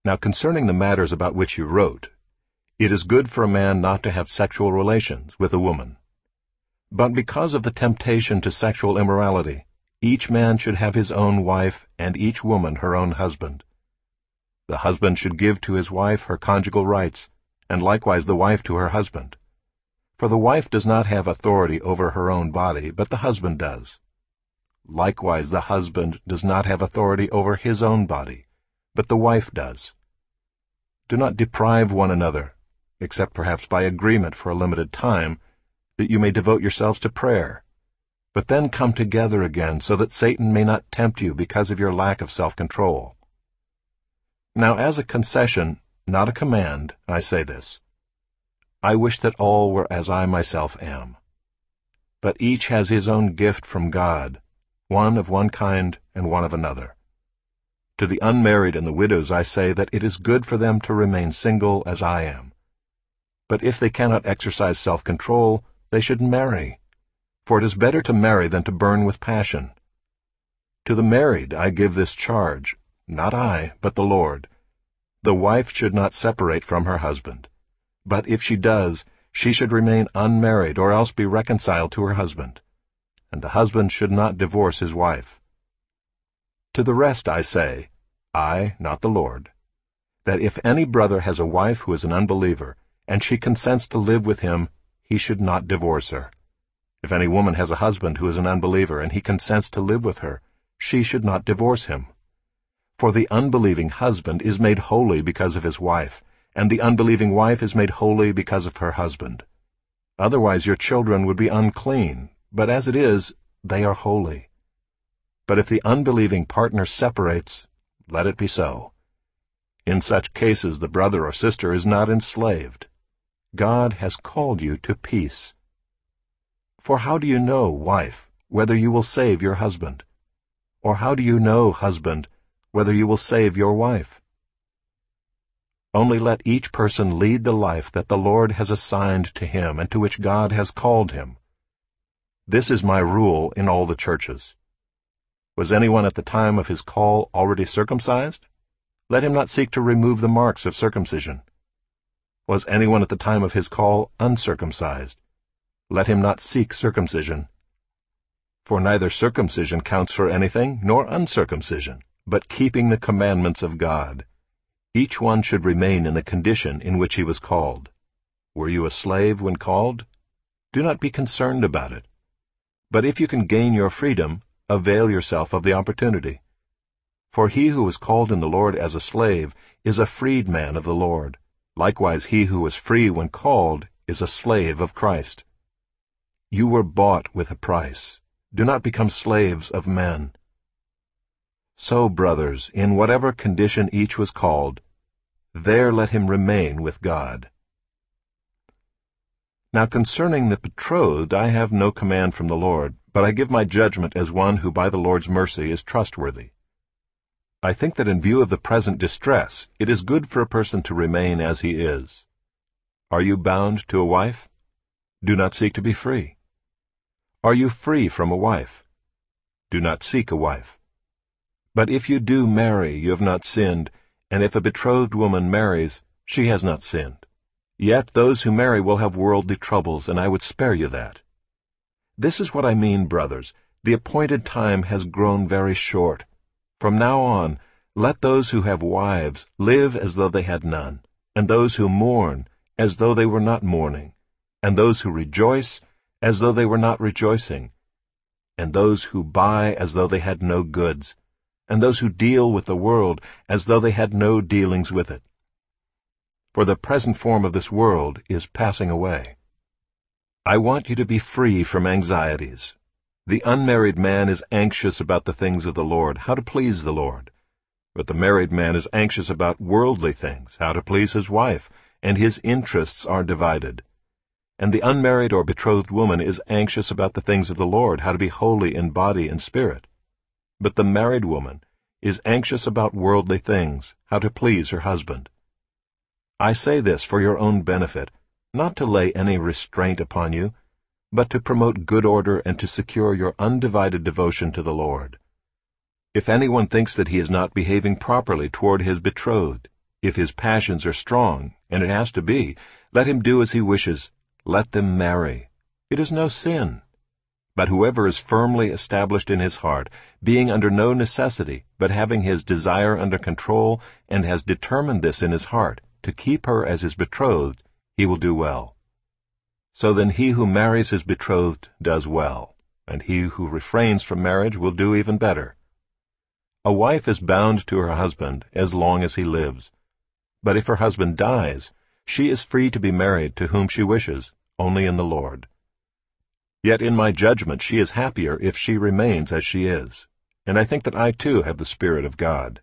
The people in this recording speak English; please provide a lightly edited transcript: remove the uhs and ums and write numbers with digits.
Now concerning the matters about which you wrote, it is good for a man not to have sexual relations with a woman. But because of the temptation to sexual immorality, each man should have his own wife, and each woman her own husband. The husband should give to his wife her conjugal rights, and likewise the wife to her husband. For the wife does not have authority over her own body, but the husband does. Likewise the husband does not have authority over his own body, but the wife does. Do not deprive one another, except perhaps by agreement for a limited time, that you may devote yourselves to prayer. But then come together again, so that Satan may not tempt you because of your lack of self-control. Now as a concession, not a command, I say this. I wish that all were as I myself am. But each has his own gift from God, one of one kind and one of another. To the unmarried and the widows I say that it is good for them to remain single as I am. But if they cannot exercise self-control, they should marry, for it is better to marry than to burn with passion. To the married I give this charge, not I, but the Lord. The wife should not separate from her husband, but if she does, she should remain unmarried or else be reconciled to her husband, and the husband should not divorce his wife. To the rest I say, I, not the Lord, that if any brother has a wife who is an unbeliever, and she consents to live with him, he should not divorce her. If any woman has a husband who is an unbeliever, and he consents to live with her, she should not divorce him. For the unbelieving husband is made holy because of his wife, and the unbelieving wife is made holy because of her husband. Otherwise your children would be unclean, but as it is, they are holy. But if the unbelieving partner separates, let it be so. In such cases the brother or sister is not enslaved. God has called you to peace. For how do you know, wife, whether you will save your husband? Or how do you know, husband, whether you will save your wife? Only let each person lead the life that the Lord has assigned to him and to which God has called him. This is my rule in all the churches. Was anyone at the time of his call already circumcised? Let him not seek to remove the marks of circumcision. Was anyone at the time of his call uncircumcised? Let him not seek circumcision. For neither circumcision counts for anything, nor uncircumcision, but keeping the commandments of God. Each one should remain in the condition in which he was called. Were you a slave when called? Do not be concerned about it. But if you can gain your freedom, avail yourself of the opportunity. For he who is called in the Lord as a slave is a freedman of the Lord. Likewise he who was free when called is a slave of Christ. You were bought with a price. Do not become slaves of men. So, brothers, in whatever condition each was called, there let him remain with God. Now concerning the betrothed I have no command from the Lord, but I give my judgment as one who by the Lord's mercy is trustworthy. I think that in view of the present distress, it is good for a person to remain as he is. Are you bound to a wife? Do not seek to be free. Are you free from a wife? Do not seek a wife. But if you do marry, you have not sinned, and if a betrothed woman marries, she has not sinned. Yet those who marry will have worldly troubles, and I would spare you that. This is what I mean, brothers. The appointed time has grown very short. From now on, let those who have wives live as though they had none, and those who mourn as though they were not mourning, and those who rejoice as though they were not rejoicing, and those who buy as though they had no goods, and those who deal with the world as though they had no dealings with it. For the present form of this world is passing away. I want you to be free from anxieties. The unmarried man is anxious about the things of the Lord, how to please the Lord. But the married man is anxious about worldly things, how to please his wife, and his interests are divided. And the unmarried or betrothed woman is anxious about the things of the Lord, how to be holy in body and spirit. But the married woman is anxious about worldly things, how to please her husband. I say this for your own benefit, not to lay any restraint upon you, but to promote good order and to secure your undivided devotion to the Lord. If anyone thinks that he is not behaving properly toward his betrothed, If his passions are strong, and it has to be, let him do as he wishes. Let them marry. It is no sin. But whoever is firmly established in his heart, being under no necessity, but having his desire under control, and has determined this in his heart, to keep her as his betrothed, he will do well. So then he who marries his betrothed does well, and he who refrains from marriage will do even better. A wife is bound to her husband as long as he lives. But if her husband dies, she is free to be married to whom she wishes, only in the Lord. Yet in my judgment she is happier if she remains as she is, and I think that I too have the Spirit of God.